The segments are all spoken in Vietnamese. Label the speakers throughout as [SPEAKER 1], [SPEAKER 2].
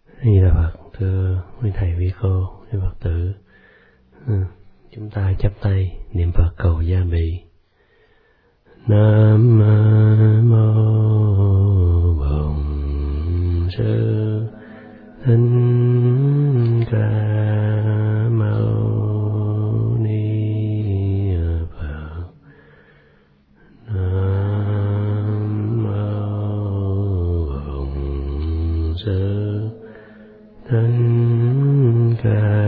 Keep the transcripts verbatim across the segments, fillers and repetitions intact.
[SPEAKER 1] Như là Phật, thưa quý thầy, quý cô, quý Phật tử, chúng ta chắp tay niệm Phật cầu gia bị. Nam mô Bổn Sư Thích Ca Mâu Ni Phật. Nam mô Bổn Sư Thích Ca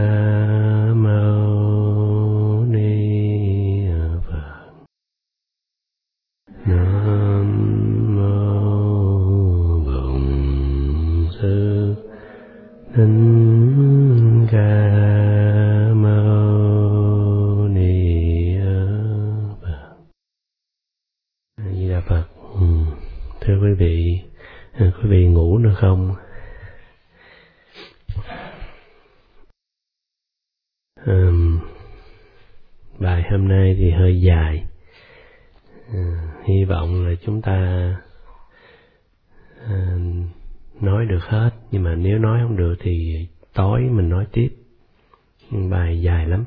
[SPEAKER 1] Mâu Ni Phật. Nam mô Bổn Sư Thích Ca Mâu Ni Phật. Di Đà Phật. Thưa quý vị, quý vị ngủ nữa không? Um, bài hôm nay thì hơi dài, uh, hy vọng là chúng ta uh, nói được hết, nhưng mà nếu nói không được thì tối mình nói tiếp. Bài dài lắm.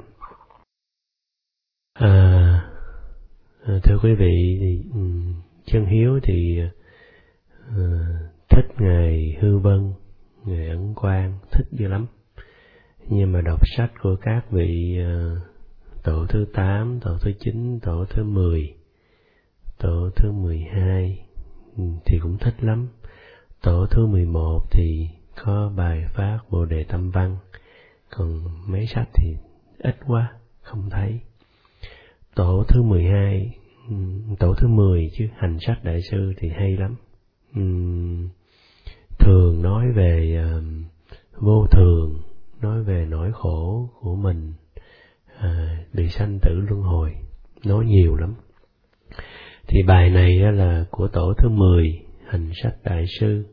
[SPEAKER 1] À, uh, thưa quý vị, thì, um, Chân Hiếu thì uh, thích Ngài Hư Vân, Ngài Ấn Quang, thích dữ lắm. Nhưng mà đọc sách của các vị uh, tổ thứ tám, tổ thứ chín, tổ thứ mười, tổ thứ mười hai thì cũng thích lắm. Tổ thứ mười một thì có bài phát Bồ Đề Tâm Văn, còn mấy sách thì ít quá, không thấy. Tổ thứ mười hai, tổ thứ mười chứ, Hành Sách Đại Sư thì hay lắm. Uhm, thường nói về uh, vô thường, nói về nỗi khổ của mình, à, bị sanh tử luân hồi, nói nhiều lắm. Thì bài này là của tổ thứ mười, Hành Sách Đại Sư.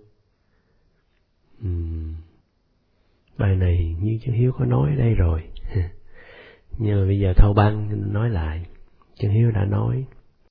[SPEAKER 1] Uhm, bài này như Chân Hiếu có nói ở đây rồi, nhưng mà bây giờ thâu băng nói lại. Chân Hiếu đã nói,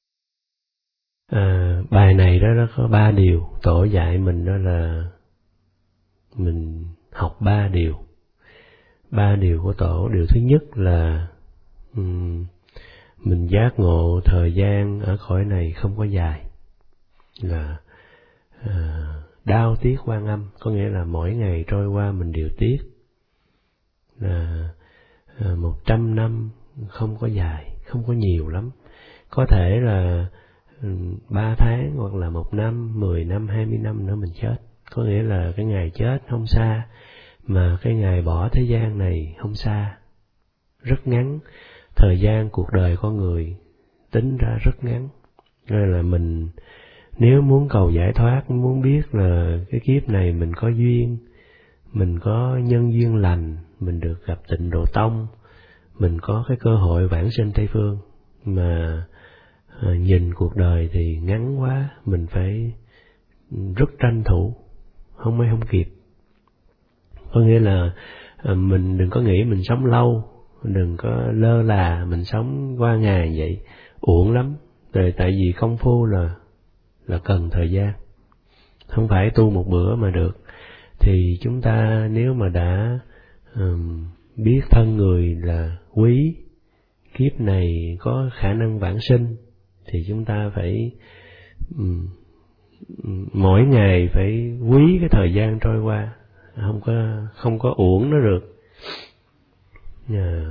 [SPEAKER 1] à, bài này đó nó có ba điều. Tổ dạy mình đó là mình học ba điều. Ba điều của tổ. Điều thứ nhất là um, mình giác ngộ thời gian ở cõi này không có dài, là uh, đau tiếc quan âm, có nghĩa là mỗi ngày trôi qua mình đều tiếc. Là uh, một trăm năm không có dài, không có nhiều lắm. Có thể là um, ba tháng hoặc là một năm, mười năm, hai mươi năm nữa mình chết. Có nghĩa là cái ngày chết không xa, mà cái ngày bỏ thế gian này không xa, rất ngắn. Thời gian cuộc đời con người tính ra rất ngắn. Nên là mình nếu muốn cầu giải thoát, muốn biết là cái kiếp này mình có duyên, mình có nhân duyên lành, mình được gặp Tịnh Độ Tông, mình có cái cơ hội vãng sinh Tây Phương, mà à, nhìn cuộc đời thì ngắn quá, mình phải rất tranh thủ, không mấy không kịp. Có nghĩa là à, mình đừng có nghĩ mình sống lâu, đừng có lơ là mình sống qua ngày vậy, uổng lắm. Rồi tại vì công phu là là cần thời gian, không phải tu một bữa mà được. Thì chúng ta nếu mà đã um, biết thân người là quý, kiếp này có khả năng vãng sinh, thì chúng ta phải um, mỗi ngày phải quý cái thời gian trôi qua, không có không có uổng nó được. Yeah.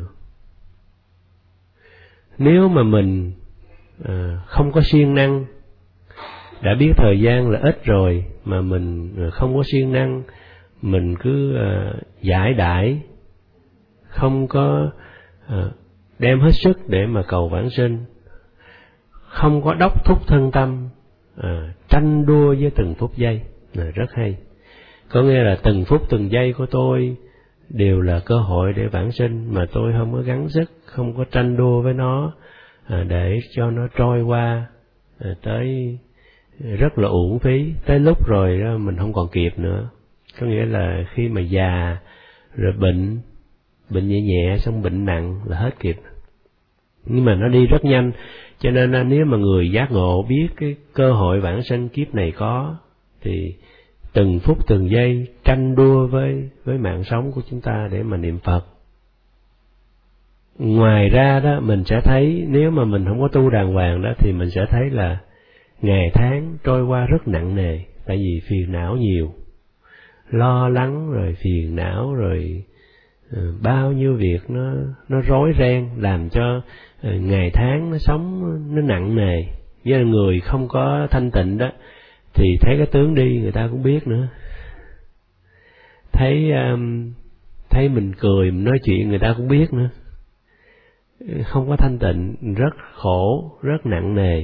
[SPEAKER 1] Nếu mà mình à, không có siêng năng, đã biết thời gian là ít rồi mà mình không có siêng năng, mình cứ à, giải đãi, không có à, đem hết sức để mà cầu vãng sinh, không có đốc thúc thân tâm, à, tranh đua với từng phút giây, là rất hay. Có nghĩa là từng phút từng giây của tôi đều là cơ hội để vãng sinh, mà tôi không có gắng sức, không có tranh đua với nó, à, để cho nó trôi qua, à, tới rất là uổng phí. Tới lúc rồi đó mình không còn kịp nữa. Có nghĩa là khi mà già rồi bệnh, bệnh nhẹ nhẹ xong bệnh nặng là hết kịp. Nhưng mà nó đi rất nhanh, cho nên nếu mà người giác ngộ biết cái cơ hội vãng sinh kiếp này có, thì từng phút từng giây tranh đua với với mạng sống của chúng ta để mà niệm Phật. Ngoài ra đó, mình sẽ thấy nếu mà mình không có tu đàng hoàng đó thì mình sẽ thấy là ngày tháng trôi qua rất nặng nề, tại vì phiền não nhiều, lo lắng rồi phiền não rồi uh, bao nhiêu việc nó nó rối ren, làm cho uh, ngày tháng nó sống nó nặng nề. Với người không có thanh tịnh đó thì thấy cái tướng đi người ta cũng biết nữa, thấy um, thấy mình cười mình nói chuyện người ta cũng biết nữa. Không có thanh tịnh rất khổ, rất nặng nề.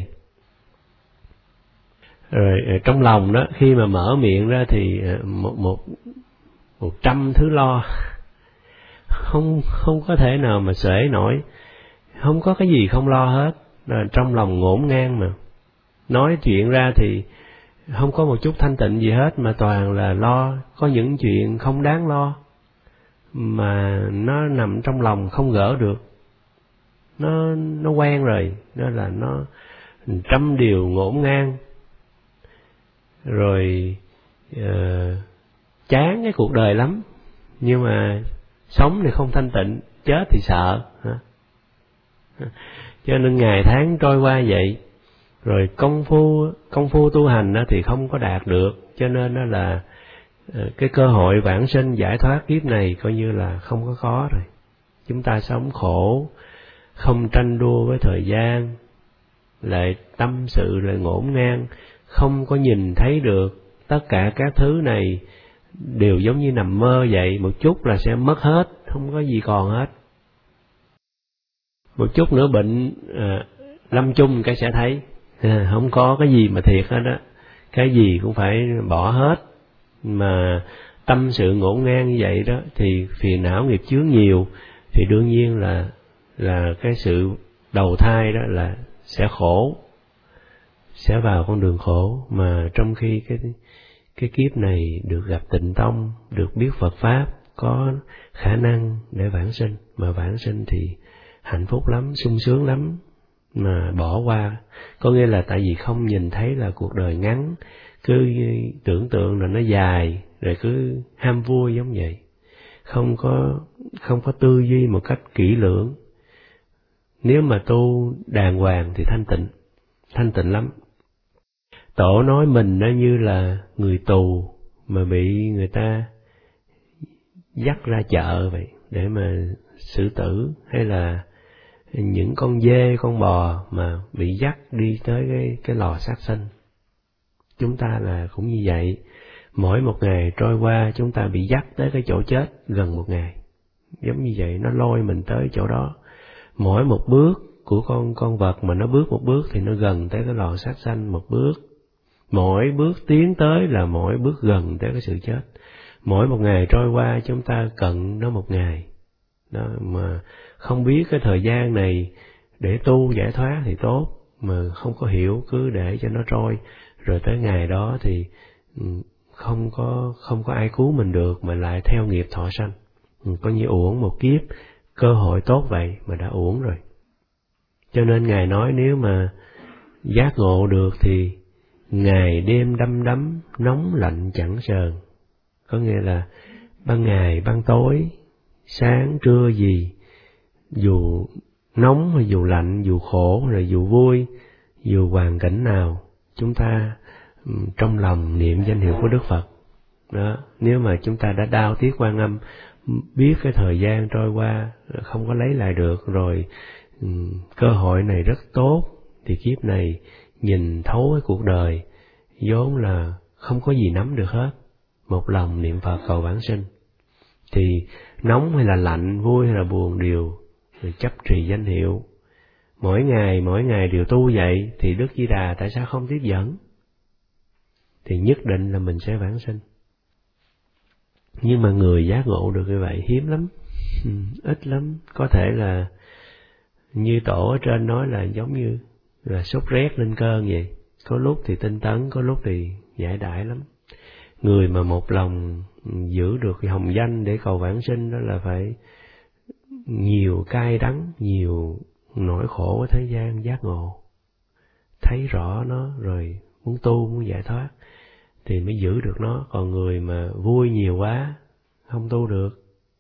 [SPEAKER 1] Rồi trong lòng đó, khi mà mở miệng ra thì một một một trăm thứ lo, không không có thể nào mà xuể nổi, không có cái gì không lo hết. Rồi trong lòng ngổn ngang mà nói chuyện ra thì không có một chút thanh tịnh gì hết, mà toàn là lo. Có những chuyện không đáng lo mà nó nằm trong lòng không gỡ được, nó nó quen rồi, đó là nó trăm điều ngổn ngang. Rồi uh, chán cái cuộc đời lắm, nhưng mà sống thì không thanh tịnh, chết thì sợ. Cho nên ngày tháng trôi qua vậy. Rồi công phu công phu tu hành thì không có đạt được, cho nên đó là cái cơ hội vãng sinh giải thoát kiếp này coi như là không có có rồi. Chúng ta sống khổ, không tranh đua với thời gian, lại tâm sự lại ngổn ngang, không có nhìn thấy được tất cả các thứ này đều giống như nằm mơ vậy, một chút là sẽ mất hết, không có gì còn hết. Một chút nữa bệnh à, lâm chung cái sẽ thấy à, không có cái gì mà thiệt hết á, cái gì cũng phải bỏ hết. Mà tâm sự ngổn ngang như vậy đó thì phiền não nghiệp chướng nhiều, thì đương nhiên là là cái sự đầu thai đó là sẽ khổ, sẽ vào con đường khổ. Mà trong khi cái cái kiếp này được gặp Tịnh Tông, được biết Phật Pháp, có khả năng để vãng sinh, mà vãng sinh thì hạnh phúc lắm, sung sướng lắm. Mà bỏ qua, có nghĩa là tại vì không nhìn thấy là cuộc đời ngắn, cứ tưởng tượng là nó dài, rồi cứ ham vui giống vậy, không có không có tư duy một cách kỹ lưỡng. Nếu mà tu đàng hoàng thì thanh tịnh, thanh tịnh lắm. Tổ nói mình nó như là người tù mà bị người ta dắt ra chợ vậy để mà xử tử, hay là những con dê, con bò mà bị dắt đi tới cái, cái lò sát sinh. Chúng ta là cũng như vậy, mỗi một ngày trôi qua chúng ta bị dắt tới cái chỗ chết gần một ngày. Giống như vậy, nó lôi mình tới chỗ đó. Mỗi một bước của con con vật mà nó bước một bước thì nó gần tới cái lò sát sanh một bước. Mỗi bước tiến tới là mỗi bước gần tới cái sự chết. Mỗi một ngày trôi qua chúng ta cận nó một ngày. Đó, mà không biết cái thời gian này để tu giải thoát thì tốt, mà không có hiểu cứ để cho nó trôi, rồi tới ngày đó thì không có không có ai cứu mình được, mà lại theo nghiệp thọ sanh. Coi như uổng một kiếp, cơ hội tốt vậy mà đã uổng rồi. Cho nên Ngài nói nếu mà giác ngộ được thì ngày đêm đăm đắm, nóng lạnh chẳng sờn. Có nghĩa là ban ngày ban tối, sáng trưa gì, dù nóng hay dù lạnh, dù khổ rồi dù vui, dù hoàn cảnh nào, chúng ta trong lòng niệm danh hiệu của Đức Phật. Đó, nếu mà chúng ta đã đao tiếc Quan Âm, biết cái thời gian trôi qua không có lấy lại được rồi, cơ hội này rất tốt, thì kiếp này nhìn thấu cái cuộc đời vốn là không có gì nắm được hết, một lòng niệm Phật cầu vãng sinh, thì nóng hay là lạnh, vui hay là buồn đều chấp trì danh hiệu. Mỗi ngày mỗi ngày đều tu vậy thì Đức Di Đà tại sao không tiếp dẫn? Thì nhất định là mình sẽ vãng sinh. Nhưng mà người giác ngộ được như vậy hiếm lắm, ít lắm. Có thể là như tổ ở trên nói là giống như là sốt rét lên cơn vậy, có lúc thì tinh tấn, có lúc thì giải đãi lắm. Người mà một lòng giữ được cái hồng danh để cầu vãng sinh đó là phải nhiều cay đắng, nhiều nỗi khổ ở thế gian giác ngộ, thấy rõ nó rồi muốn tu, muốn giải thoát thì mới giữ được nó. Còn người mà vui nhiều quá không tu được.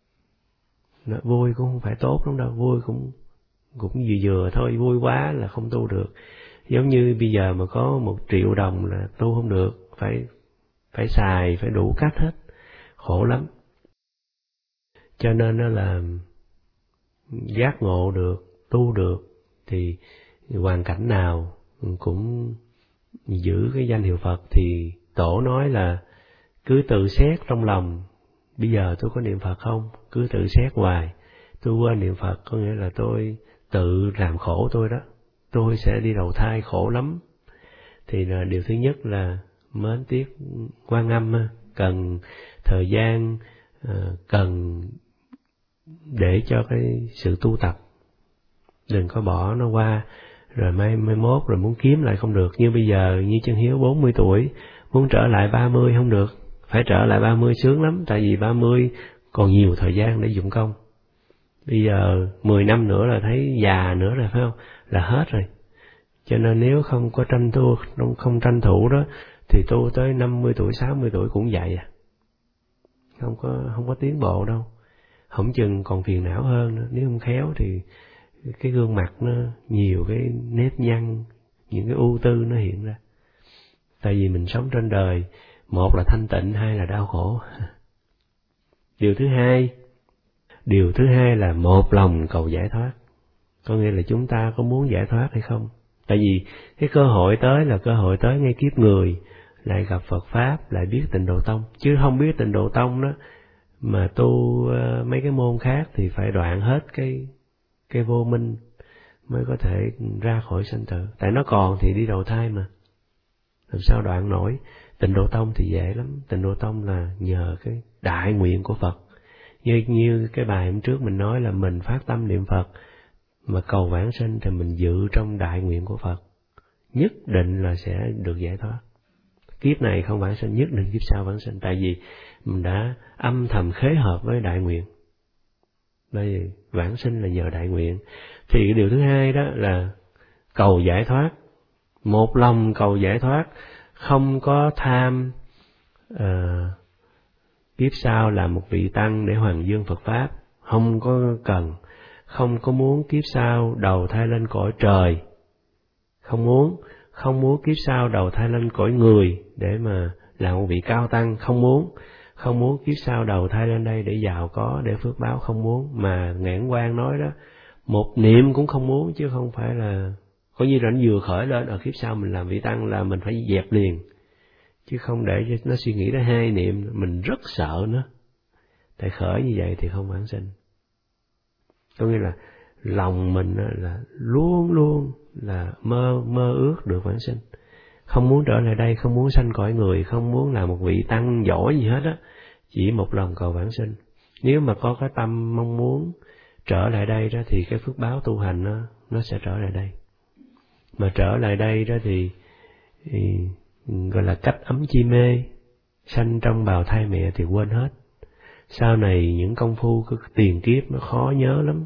[SPEAKER 1] Nó, vui cũng không phải tốt lắm đâu, vui cũng cũng vừa vừa thôi, vui quá là không tu được. Giống như bây giờ mà có một triệu đồng là tu không được, phải phải xài, phải đủ cách hết, khổ lắm. Cho nên đó là giác ngộ được, tu được thì hoàn cảnh nào cũng giữ cái danh hiệu Phật. Thì Tổ nói là cứ tự xét trong lòng, bây giờ tôi có niệm Phật không? Cứ tự xét hoài, tôi quên niệm Phật có nghĩa là tôi tự làm khổ tôi đó, tôi sẽ đi đầu thai khổ lắm. Thì là điều thứ nhất là mến tiếc Quan Âm, cần thời gian, cần để cho cái sự tu tập, đừng có bỏ nó qua rồi mai mai mốt rồi muốn kiếm lại không được. Như bây giờ như Chân Hiếu bốn mươi tuổi muốn trở lại ba mươi không được, phải trở lại ba mươi sướng lắm, tại vì ba mươi còn nhiều thời gian để dụng công. Bây giờ mười năm nữa là thấy già nữa rồi, phải không? Là hết rồi. Cho nên nếu không có tranh thủ, không tranh thủ đó thì tu tới năm mươi tuổi, sáu mươi tuổi cũng vậy à. Không có không có tiến bộ đâu. Không chừng còn phiền não hơn nữa. Nếu không khéo thì cái gương mặt nó nhiều cái nếp nhăn, những cái ưu tư nó hiện ra. Tại vì mình sống trên đời, một là thanh tịnh, hai là đau khổ. Điều thứ hai, điều thứ hai là một lòng cầu giải thoát. Có nghĩa là chúng ta có muốn giải thoát hay không? Tại vì cái cơ hội tới là cơ hội tới ngay kiếp người, lại gặp Phật Pháp, lại biết Tịnh Độ Tông. Chứ không biết Tịnh Độ Tông đó, mà tu uh, mấy cái môn khác thì phải đoạn hết cái cái vô minh mới có thể ra khỏi sanh tử. Tại nó còn thì đi đầu thai mà, làm sao đoạn nổi. Tịnh Độ Tông thì dễ lắm. Tịnh Độ Tông là nhờ cái đại nguyện của Phật. Như như cái bài hôm trước mình nói là mình phát tâm niệm Phật mà cầu vãng sinh, thì mình dự trong đại nguyện của Phật, nhất định là sẽ được giải thoát. Kiếp này không vãng sinh, nhất định kiếp sau vãng sinh. Tại vì mình đã âm thầm khế hợp với đại nguyện. Bởi vì vãng sinh là nhờ đại nguyện. Thì cái điều thứ hai đó là cầu giải thoát. Một lòng cầu giải thoát, không có tham uh, kiếp sau là một vị tăng để hoàng dương Phật Pháp. Không có cần. Không có muốn kiếp sau đầu thai lên cõi trời. Không muốn. Không muốn kiếp sau đầu thai lên cõi người để mà làm một vị cao tăng. Không muốn. Không muốn kiếp sau đầu thai lên đây để giàu có, để phước báo. Không muốn. Mà Ngạn Quang nói đó, một niệm cũng không muốn, chứ không phải là coi như là nó vừa khởi lên ở kiếp sau mình làm vị tăng là mình phải dẹp liền, chứ không để cho nó suy nghĩ tới hai niệm. Mình rất sợ nó, tại khởi như vậy thì không vãng sinh. Có nghĩa là lòng mình là luôn luôn là mơ mơ ước được vãng sinh, không muốn trở lại đây, không muốn sanh cõi người, không muốn là một vị tăng giỏi gì hết á, chỉ một lòng cầu vãng sinh. Nếu mà có cái tâm mong muốn trở lại đây đó thì cái phước báo tu hành nó nó sẽ trở lại đây. Mà trở lại đây đó thì, thì gọi là cách ấm chi mê, sanh trong bào thai mẹ thì quên hết. Sau này những công phu cái tiền kiếp nó khó nhớ lắm,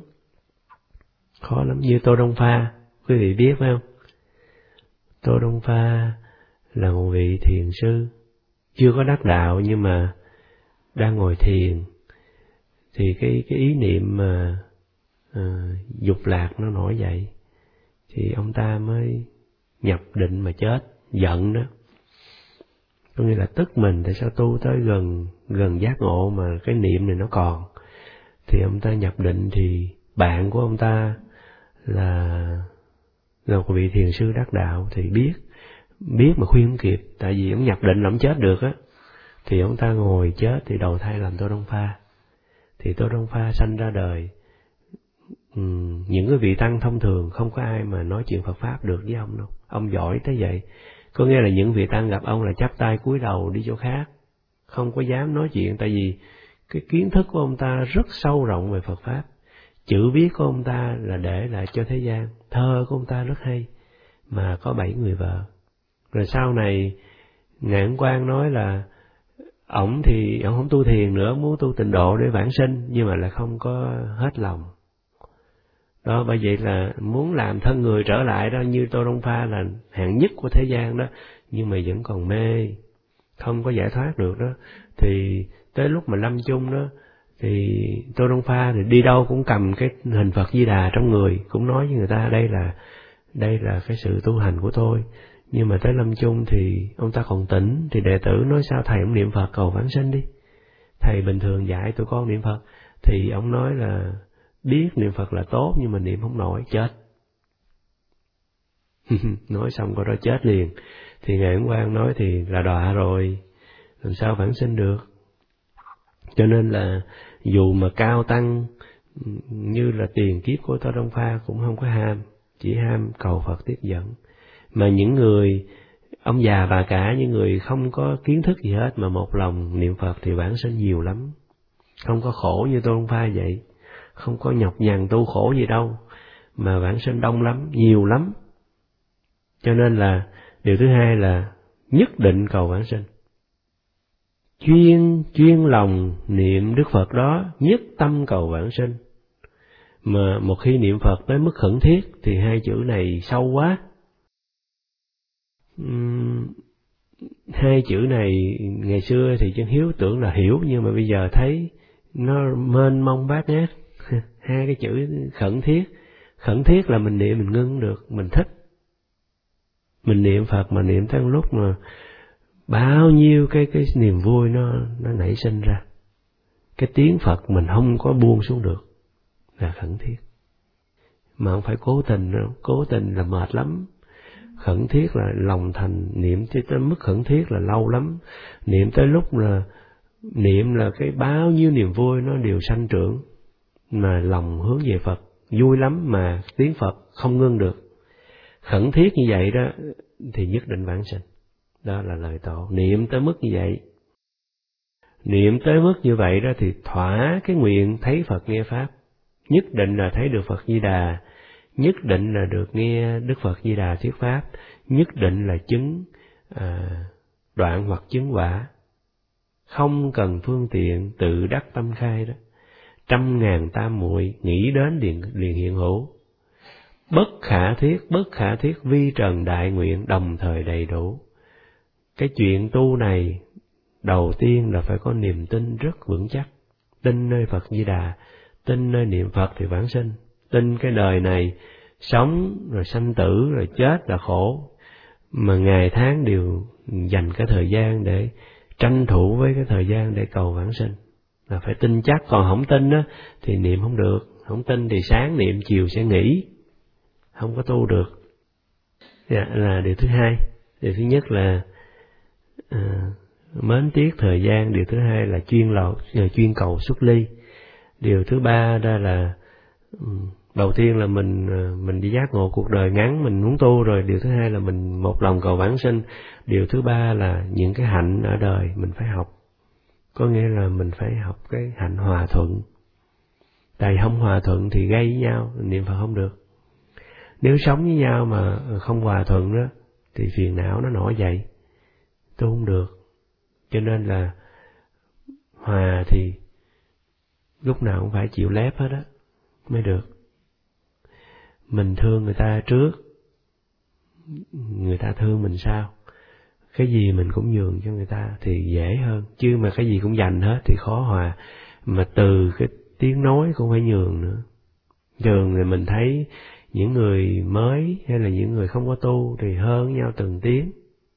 [SPEAKER 1] khó lắm. Như Tô Đông Pha, quý vị biết phải không? Tô Đông Pha là một vị thiền sư, chưa có đắc đạo nhưng mà đang ngồi thiền, thì cái cái ý niệm mà à, dục lạc nó nổi dậy, thì ông ta mới nhập định mà chết, giận đó. Có nghĩa là tức mình, tại sao tu tới gần gần giác ngộ mà cái niệm này nó còn. Thì ông ta nhập định, thì bạn của ông ta là là một vị thiền sư đắc đạo, thì biết biết mà khuyên không kịp, tại vì ông nhập định là ông chết được á. Thì ông ta ngồi chết thì đầu thai làm Tô Đông Pha. Thì Tô Đông Pha sanh ra đời, uhm, những cái vị tăng thông thường không có ai mà nói chuyện Phật Pháp được với ông đâu. Ông giỏi tới vậy. Có nghĩa là những vị tăng gặp ông là chắp tay cúi đầu đi chỗ khác, không có dám nói chuyện, tại vì cái kiến thức của ông ta rất sâu rộng về Phật Pháp. Chữ viết của ông ta là để lại cho thế gian. Thơ của ông ta rất hay, mà có bảy người vợ. Rồi sau này Ngạn Quang nói là ổng thì ổng không tu thiền nữa, muốn tu tịnh độ để vãng sinh, nhưng mà lại không có hết lòng. Đó, bởi vậy là muốn làm thân người trở lại đó, như Tô Đông Pha là hạng nhất của thế gian đó, nhưng mà vẫn còn mê, không có giải thoát được đó. Thì tới lúc mà lâm chung đó, thì Tô Đông Pha thì đi đâu cũng cầm cái hình Phật Di Đà trong người, cũng nói với người ta đây là đây là cái sự tu hành của tôi. Nhưng mà tới lâm chung thì ông ta còn tỉnh, thì đệ tử nói sao thầy ông niệm Phật cầu vãng sinh đi. Thầy bình thường dạy tụi con niệm Phật, thì ông nói là biết niệm Phật là tốt nhưng mà niệm không nổi, chết. Nói xong câu đó chết liền. Thì Ngài Ấn Quang nói thì là đọa rồi, làm sao vãng sinh được. Cho nên là dù mà cao tăng như là tiền kiếp của Tô Đông Pha cũng không có ham, chỉ ham cầu Phật tiếp dẫn. Mà những người ông già bà cả, những người không có kiến thức gì hết mà một lòng niệm Phật thì vãng sinh nhiều lắm. Không có khổ như Tô Đông Pha vậy, không có nhọc nhằn tu khổ gì đâu, mà vãng sinh đông lắm, nhiều lắm. Cho nên là điều thứ hai là nhất định cầu vãng sinh. Chuyên, chuyên lòng niệm Đức Phật đó, nhất tâm cầu vãng sinh. Mà một khi niệm Phật tới mức khẩn thiết thì hai chữ này sâu quá. Uhm, hai chữ này ngày xưa thì Chân Hiếu tưởng là hiểu, nhưng mà bây giờ thấy nó mênh mông bát ngát. Hai cái chữ khẩn thiết, khẩn thiết là mình niệm mình ngưng được, mình thích. Mình niệm Phật mà niệm tới lúc mà bao nhiêu cái cái niềm vui nó nó nảy sinh ra. Cái tiếng Phật mình không có buông xuống được là khẩn thiết. Mà không phải cố tình đâu, cố tình là mệt lắm. Khẩn thiết là lòng thành, niệm tới mức khẩn thiết là lâu lắm. Niệm tới lúc là niệm là cái bao nhiêu niềm vui nó đều sanh trưởng, mà lòng hướng về Phật vui lắm, mà tiếng Phật không ngưng được. Khẩn thiết như vậy đó thì nhất định vãng sinh. Đó là lời Tổ. Niệm tới mức như vậy, niệm tới mức như vậy đó thì thỏa cái nguyện thấy Phật nghe Pháp. Nhất định là thấy được Phật Di Đà, nhất định là được nghe Đức Phật Di Đà thuyết Pháp, nhất định là chứng à, đoạn hoặc chứng quả. Không cần phương tiện, tự đắc tâm khai đó. Trăm ngàn tam muội nghĩ đến liền, liền hiện hữu. Bất khả thiết, bất khả thiết vi trần đại nguyện đồng thời đầy đủ. Cái chuyện tu này đầu tiên là phải có niềm tin rất vững chắc. Tin nơi Phật Di Đà, tin nơi niệm Phật thì vãng sinh. Tin cái đời này sống rồi sanh tử rồi chết là khổ, mà ngày tháng đều dành cái thời gian để tranh thủ với cái thời gian để cầu vãng sinh. Là phải tin chắc, còn không tin á thì niệm không được. Không tin thì sáng niệm chiều sẽ nghỉ, không có tu được. Dạ, là điều thứ hai. Điều thứ nhất là à, mến tiếc thời gian. Điều thứ hai là chuyên lầu, chuyên cầu xuất ly. Điều thứ ba đó là đầu tiên là mình mình đi giác ngộ cuộc đời ngắn, mình muốn tu rồi. Điều thứ hai là mình một lòng cầu vãng sinh. Điều thứ ba là những cái hạnh ở đời mình phải học. Có nghĩa là mình phải học cái hạnh hòa thuận. Tại không hòa thuận thì gây với nhau, niệm Phật không được. Nếu sống với nhau mà không hòa thuận đó thì phiền não nó nổi dậy, tu không được. Cho nên là hòa thì lúc nào cũng phải chịu lép hết á mới được. Mình thương người ta trước, người ta thương mình sau. Cái gì mình cũng nhường cho người ta thì dễ hơn, chứ mà cái gì cũng dành hết thì khó hòa. Mà từ cái tiếng nói cũng phải nhường nữa. Thường thì mình thấy những người mới hay là những người không có tu thì hơn nhau từng tiếng.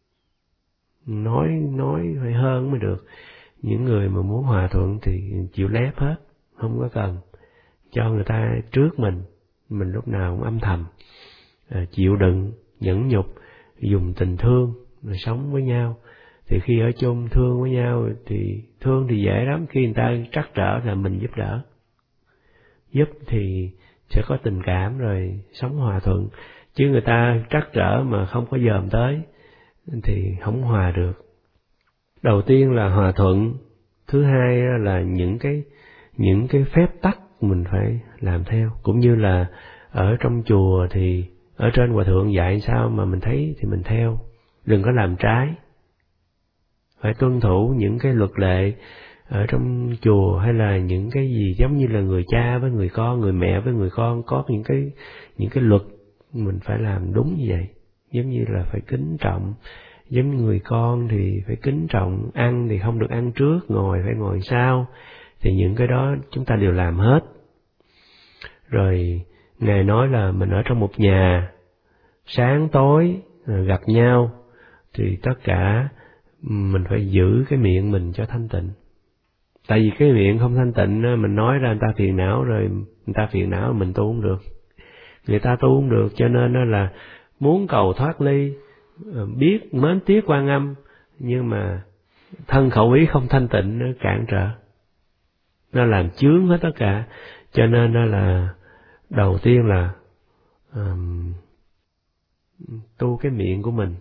[SPEAKER 1] Nói nói phải hơn mới được. Những người mà muốn hòa thuận thì chịu lép hết, không có cần cho người ta trước mình. Mình lúc nào cũng âm thầm, à, chịu đựng, nhẫn nhục, dùng tình thương rồi sống với nhau. Thì khi ở chung thương với nhau thì thương thì dễ lắm. Khi người ta trắc trở là mình giúp đỡ. Giúp thì sẽ có tình cảm rồi sống hòa thuận. Chứ người ta trắc trở mà không có dòm tới thì không hòa được. Đầu tiên là hòa thuận. Thứ hai là những cái những cái phép tắc mình phải làm theo. Cũng như là ở trong chùa thì ở trên hòa thượng dạy sao mà mình thấy thì mình theo. Đừng có làm trái. Phải tuân thủ những cái luật lệ ở trong chùa, hay là những cái gì giống như là người cha với người con, người mẹ với người con, có những cái những cái luật mình phải làm đúng như vậy. Giống như là phải kính trọng Giống như người con thì phải kính trọng, ăn thì không được ăn trước, ngồi phải ngồi sau. Thì những cái đó chúng ta đều làm hết. Rồi Ngài nói là mình ở trong một nhà, sáng tối gặp nhau, thì tất cả mình phải giữ cái miệng mình cho thanh tịnh. Tại vì cái miệng không thanh tịnh, mình nói ra người ta phiền não, rồi người ta phiền não mình tu không được. Người ta tu không được, cho nên là muốn cầu thoát ly, biết mến tiếc Quan Âm, nhưng mà thân khẩu ý không thanh tịnh, nó cản trở, nó làm chướng hết tất cả. Cho nên là đầu tiên là um, tu cái miệng của mình,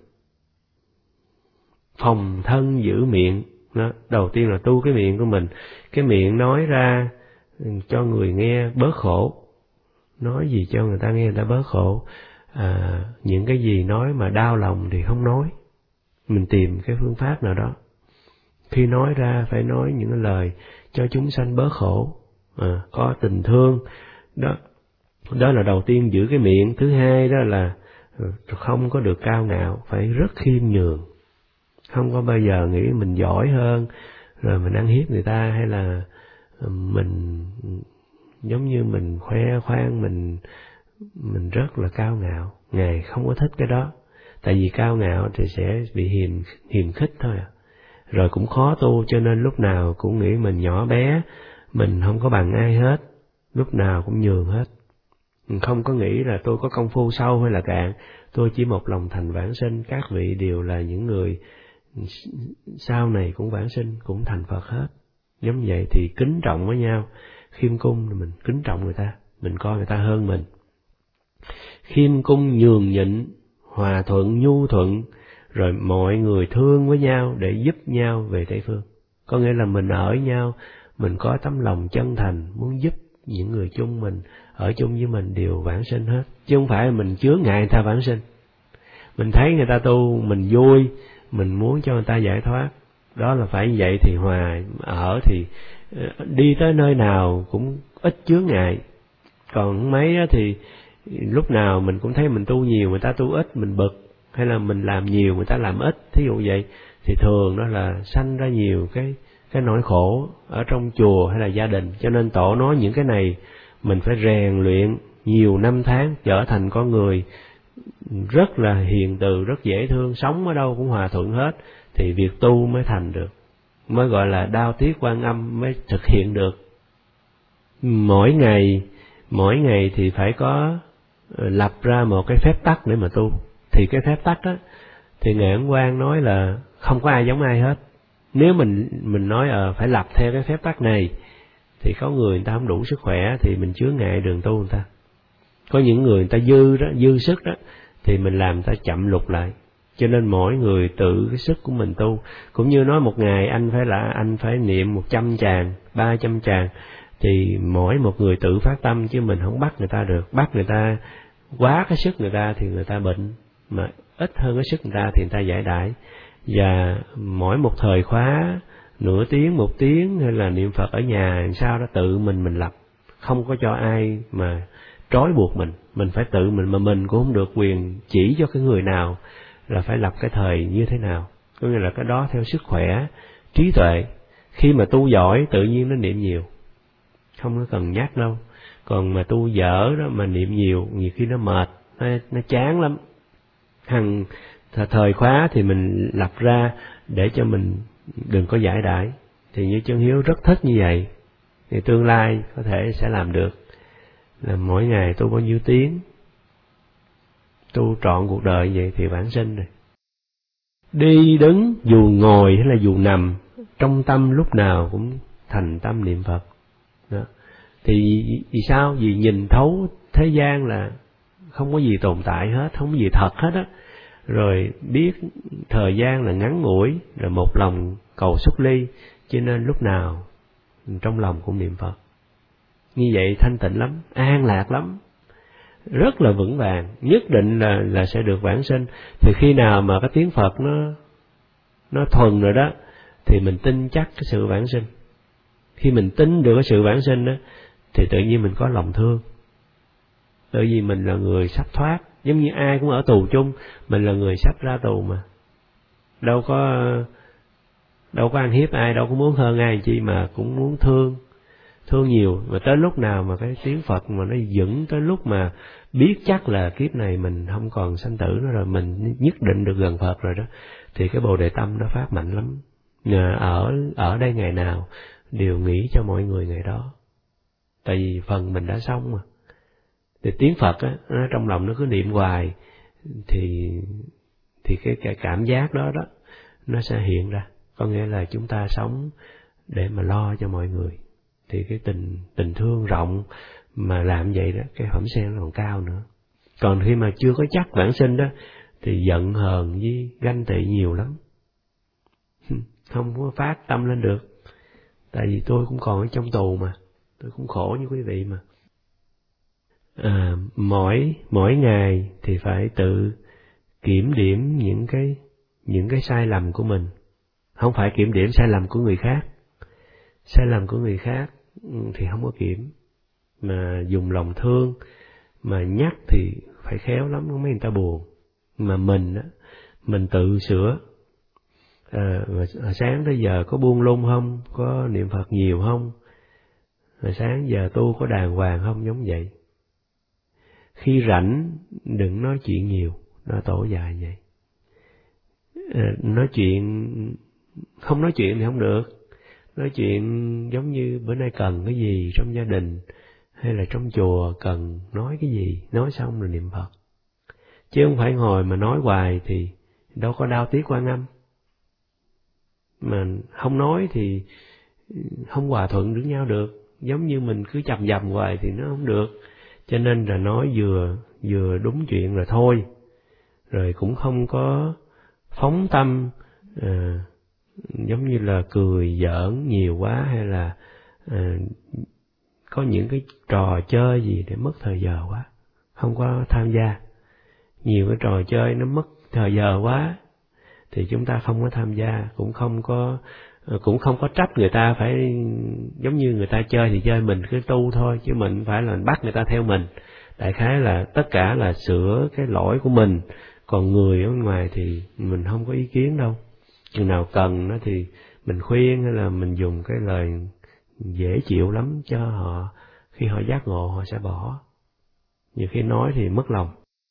[SPEAKER 1] phòng thân giữ miệng. Đó, đầu tiên là tu cái miệng của mình. Cái miệng nói ra cho người nghe bớt khổ, nói gì cho người ta nghe người ta bớt khổ. À, những cái gì nói mà đau lòng thì không nói. Mình tìm cái phương pháp nào đó. Khi nói ra phải nói những cái lời cho chúng sanh bớt khổ, à, có tình thương. Đó, đó là đầu tiên, giữ cái miệng. Thứ hai đó là không có được cao ngạo, phải rất khiêm nhường. Không có bao giờ nghĩ mình giỏi hơn, rồi mình ăn hiếp người ta, hay là mình giống như mình khoe khoang, mình mình rất là cao ngạo. Ngài không có thích cái đó. Tại vì cao ngạo thì sẽ bị hiềm, hiềm khích thôi à. Rồi cũng khó tu, cho nên lúc nào cũng nghĩ mình nhỏ bé, mình không có bằng ai hết, lúc nào cũng nhường hết. Mình không có nghĩ là tôi có công phu sâu hay là cạn, tôi chỉ một lòng thành vãng sinh, các vị đều là những người sau này cũng vãng sinh, cũng thành Phật hết. Giống vậy thì kính trọng với nhau, khiêm cung thì mình kính trọng người ta, mình coi người ta hơn mình. Khiêm cung nhường nhịn, hòa thuận nhu thuận, rồi mọi người thương với nhau để giúp nhau về Tây Phương. Có nghĩa là mình ở nhau, mình có tấm lòng chân thành, muốn giúp những người chung mình, ở chung với mình đều vãng sinh hết. Chứ không phải mình chướng ngại người ta vãng sinh. Mình thấy người ta tu, mình vui, mình muốn cho người ta giải thoát. Đó là phải như vậy thì hòa, ở thì đi tới nơi nào cũng ít chướng ngại. Còn mấy thì lúc nào mình cũng thấy mình tu nhiều, người ta tu ít, mình bực. Hay là mình làm nhiều, người ta làm ít, thí dụ vậy. Thì thường đó là sanh ra nhiều cái cái nỗi khổ ở trong chùa hay là gia đình. Cho nên Tổ nói những cái này mình phải rèn luyện nhiều năm tháng, trở thành con người rất là hiền từ, rất dễ thương, sống ở đâu cũng hòa thuận hết, thì việc tu mới thành được, mới gọi là đao tiết Quan Âm mới thực hiện được. Mỗi ngày, mỗi ngày thì phải có lập ra một cái phép tắc để mà tu. Thì cái phép tắc đó, thì Ngài Ấn Quang nói là không có ai giống ai hết. Nếu mình mình nói ờ phải lập theo cái phép tắc này, thì có người người ta không đủ sức khỏe thì mình chướng ngại đường tu người ta. Có những người người ta dư đó, dư sức đó, thì mình làm người ta chậm lục lại. Cho nên mỗi người tự cái sức của mình tu. Cũng như nói một ngày anh phải là anh phải niệm một trăm tràng, ba trăm tràng, thì mỗi một người tự phát tâm, chứ mình không bắt người ta được. Bắt người ta quá cái sức người ta thì người ta bệnh, mà ít hơn cái sức người ta thì người ta giải đãi. Và mỗi một thời khóa nửa tiếng, một tiếng hay là niệm Phật ở nhà sao đó tự mình mình lập, không có cho ai mà trói buộc mình. Mình phải tự mình, mà mình cũng không được quyền chỉ cho cái người nào là phải lập cái thời như thế nào. Có nghĩa là cái đó theo sức khỏe, trí tuệ. Khi mà tu giỏi tự nhiên nó niệm nhiều, không có cần nhắc đâu. Còn mà tu dở đó mà niệm nhiều, nhiều khi nó mệt, nó, nó chán lắm. Hằng thời khóa thì mình lập ra để cho mình đừng có giải đãi. Thì như Chân Hiếu rất thích như vậy, thì tương lai có thể sẽ làm được. Là mỗi ngày tu bao nhiêu tiếng, tu trọn cuộc đời vậy thì vãng sinh rồi. Đi đứng dù ngồi hay là dù nằm, trong tâm lúc nào cũng thành tâm niệm Phật. Đó. Thì vì sao? Vì nhìn thấu thế gian là không có gì tồn tại hết, không có gì thật hết á. Rồi biết thời gian là ngắn ngủi, rồi một lòng cầu xuất ly, cho nên lúc nào trong lòng cũng niệm Phật. Như vậy thanh tịnh lắm, an lạc lắm, rất là vững vàng, nhất định là là sẽ được vãng sinh. Thì khi nào mà cái tiếng Phật nó nó thuần rồi đó, thì mình tin chắc cái sự vãng sinh. Khi mình tin được cái sự vãng sinh đó, thì tự nhiên mình có lòng thương. Bởi vì mình là người sắp thoát, giống như ai cũng ở tù chung, mình là người sắp ra tù mà. đâu có đâu có ăn hiếp ai, đâu có muốn hơn ai chi, mà cũng muốn thương thương nhiều. Mà tới lúc nào mà cái tiếng Phật mà nó vững, tới lúc mà biết chắc là kiếp này mình không còn sanh tử nữa rồi, mình nhất định được gần Phật rồi đó, thì cái Bồ Đề tâm nó phát mạnh lắm. Ở ở đây ngày nào đều nghĩ cho mọi người ngày đó, tại vì phần mình đã xong mà. Thì tiếng Phật á, nó trong lòng nó cứ niệm hoài, thì thì cái, cái cảm giác đó đó nó sẽ hiện ra. Có nghĩa là chúng ta sống để mà lo cho mọi người, thì cái tình tình thương rộng mà làm vậy đó, cái phẩm sen nó còn cao nữa. Còn khi mà chưa có chắc vãng sinh đó, thì giận hờn với ganh tị nhiều lắm, không có phát tâm lên được. Tại vì tôi cũng còn ở trong tù mà, tôi cũng khổ như quý vị mà. À, mỗi mỗi ngày thì phải tự kiểm điểm những cái những cái sai lầm của mình, không phải kiểm điểm sai lầm của người khác. Sai lầm của người khác thì không có kiểm, mà dùng lòng thương mà nhắc thì phải khéo lắm, không mấy người ta buồn. Mà mình á, mình tự sửa. À, sáng tới giờ có buông lung không, có niệm Phật nhiều không, à, sáng giờ tu có đàng hoàng không, giống vậy. Khi rảnh đừng nói chuyện nhiều, nó tổ dài vậy. À, nói chuyện, không nói chuyện thì không được. Nói chuyện giống như bữa nay cần cái gì trong gia đình hay là trong chùa cần nói cái gì, nói xong rồi niệm Phật. Chứ không phải ngồi mà nói hoài thì đâu có đao tiết Quan Âm. Mà không nói thì không hòa thuận với nhau được. Giống như mình cứ chầm chầm hoài thì nó không được. Cho nên là nói vừa vừa đúng chuyện rồi thôi. Rồi cũng không có phóng tâm, à, giống như là cười giỡn nhiều quá, hay là à, có những cái trò chơi gì để mất thời giờ quá, không có tham gia. Nhiều cái trò chơi nó mất thời giờ quá thì chúng ta không có tham gia, cũng không có cũng không có trách người ta phải giống như người ta chơi thì chơi, mình cứ tu thôi, chứ mình không phải là bắt người ta theo mình. Đại khái là tất cả là sửa cái lỗi của mình, còn người ở ngoài thì mình không có ý kiến đâu. Chừng nào cần nó thì mình khuyên, hay là mình dùng cái lời dễ chịu lắm cho họ, khi họ giác ngộ họ sẽ bỏ. Nhiều khi nói thì mất lòng.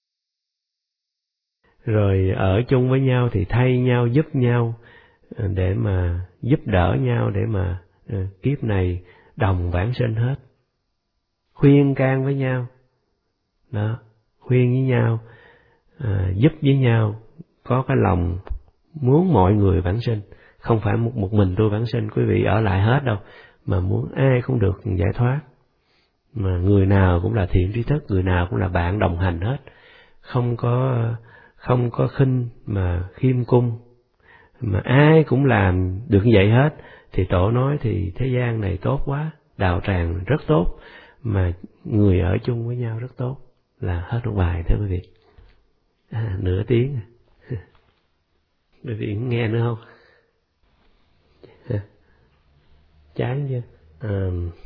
[SPEAKER 1] Rồi ở chung với nhau thì thay nhau, giúp nhau, để mà giúp đỡ nhau, để mà kiếp này đồng vãng sinh hết. Khuyên can với nhau, đó, khuyên với nhau, à, giúp với nhau, có cái lòng muốn mọi người vãng sinh. Không phải một, một mình tôi vãng sinh, quý vị ở lại hết đâu, mà muốn ai cũng được giải thoát. Mà người nào cũng là thiện tri thức, người nào cũng là bạn đồng hành hết. Không có không có khinh mà khiêm cung, mà ai cũng làm được như vậy hết. Thì Tổ nói thì thế gian này tốt quá, đạo tràng rất tốt, mà người ở chung với nhau rất tốt. Là hết một bài thưa quý vị. À, nửa tiếng. Quý vị nghe nữa không? Chán chưa? À,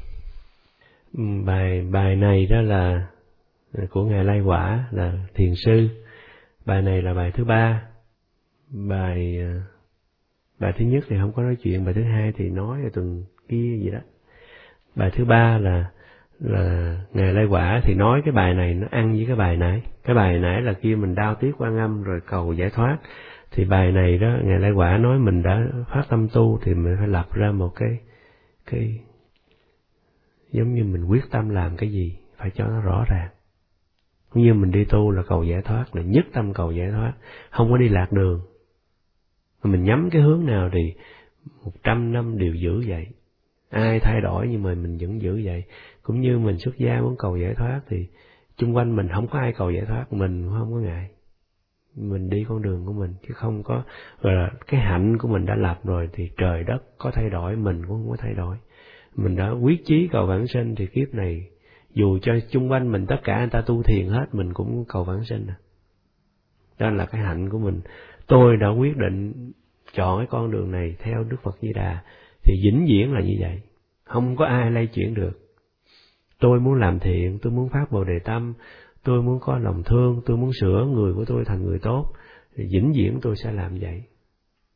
[SPEAKER 1] bài bài này đó là của Ngài Lai Quả, là thiền sư. Bài này là bài thứ ba. Bài bài thứ nhất thì không có nói chuyện, bài thứ hai thì nói ở tuần kia gì đó. Bài thứ ba là là Ngài Lai Quả thì nói cái bài này nó ăn với cái bài nãy. Cái bài nãy là kia mình đao tiết Quan Âm rồi cầu giải thoát. Thì bài này đó, Ngài Lai Quả nói mình đã phát tâm tu thì mình phải lập ra một cái cái giống như mình quyết tâm làm cái gì phải cho nó rõ ràng. Cũng như mình đi tu là cầu giải thoát, là nhất tâm cầu giải thoát, không có đi lạc đường. Mình nhắm cái hướng nào thì một trăm năm đều giữ vậy. Ai thay đổi nhưng mà mình vẫn giữ vậy. Cũng như mình xuất gia muốn cầu giải thoát thì chung quanh mình không có ai cầu giải thoát, mình cũng không có ngại. Mình đi con đường của mình, chứ không có gọi là cái hạnh của mình đã lập rồi thì trời đất có thay đổi, mình cũng không có thay đổi. Mình đã quyết chí cầu vãng sinh thì kiếp này dù cho chung quanh mình tất cả người ta tu thiền hết, mình cũng cầu vãng sinh. Đó là cái hạnh của mình. Tôi đã quyết định chọn cái con đường này theo Đức Phật Di Đà thì vĩnh viễn là như vậy, không có ai lay chuyển được. Tôi muốn làm thiện, tôi muốn phát Bồ Đề tâm, tôi muốn có lòng thương, tôi muốn sửa người của tôi thành người tốt, thì vĩnh viễn tôi sẽ làm vậy.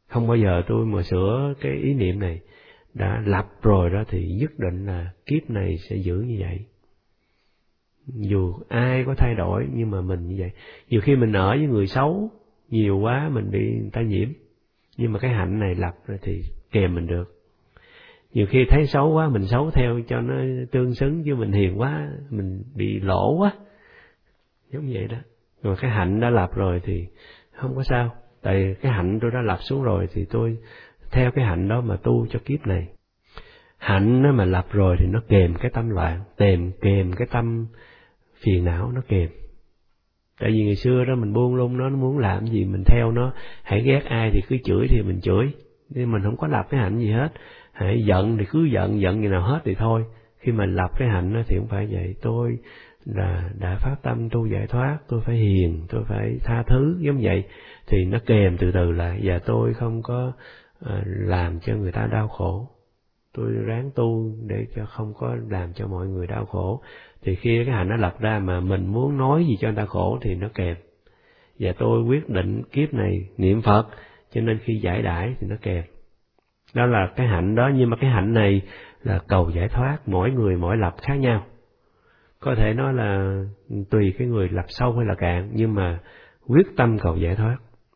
[SPEAKER 1] Không bao giờ tôi mà sửa cái ý niệm này. Đã lập rồi đó thì nhất định là kiếp này sẽ giữ như vậy. Dù ai có thay đổi nhưng mà mình như vậy. Nhiều khi mình ở với người xấu nhiều quá mình bị người ta nhiễm. Nhưng mà cái hạnh này lập rồi thì kèm mình được. Nhiều khi thấy xấu quá mình xấu theo cho nó tương xứng, chứ mình hiền quá mình bị lỗ quá. Giống vậy đó. Rồi cái hạnh đã lập rồi thì không có sao. Tại cái hạnh tôi đã lập xuống rồi thì tôi theo cái hạnh đó mà tu cho kiếp này. Hạnh nó mà lập rồi thì nó kèm cái tâm loạn, kèm kèm cái tâm phiền não nó kèm. Tại vì ngày xưa đó mình buông lung nó, nó muốn làm gì mình theo nó, hãy ghét ai thì cứ chửi thì mình chửi, nhưng mình không có lập cái hạnh gì hết. Hãy giận thì cứ giận, giận như nào hết thì thôi. Khi mình lập cái hạnh đó thì không phải vậy. Tôi là đã phát tâm tu giải thoát, tôi phải hiền, tôi phải tha thứ, giống vậy. Thì nó kèm từ từ lại, và tôi không có uh, làm cho người ta đau khổ. Tôi ráng tu để cho không có làm cho mọi người đau khổ. Thì khi cái hạnh nó lập ra mà mình muốn nói gì cho người ta khổ thì nó kèm. Và tôi quyết định kiếp này niệm Phật, cho nên khi giải đãi thì nó kèm. Đó là cái hạnh đó, nhưng mà cái hạnh này là cầu giải thoát, mỗi người mỗi lập khác nhau. Có thể nói là tùy cái người lập sâu hay là cạn, nhưng mà quyết tâm cầu giải thoát.